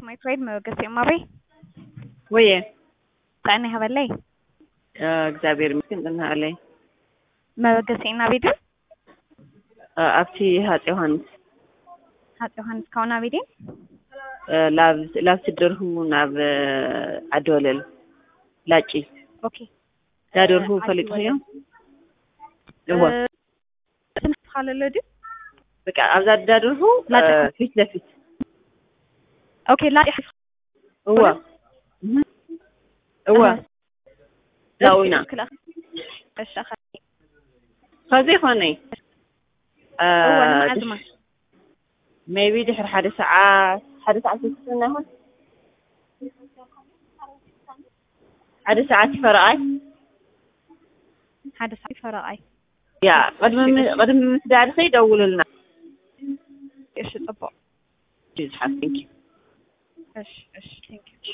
my trade መገሴ ማበይ ወይ ታኔ ሀበላይ እግዚአብሔር ይመስገን ደህና አለኝ መገሴና ቤት አፍቲ ሀጽ ዮሐንስ ካውና ቤት ላብ ትደርሁ ናብ አዶለል ላጪ ኦኬ ዳደርሁ ፈልጥዩ ደው ተንፋለለዲ በቃ አብዛ ዳደርሁ ፊት ለፊት ኦኬ ላጪ هو لاوينا ايش اخذ فزي خوني هو المعزمه maybe دحر حد ساعه تستنى هون حد ساعه فرقاي يا قدم مسدار سيدول لنا ايش طبق جيز حاسينك ايش ثانك يو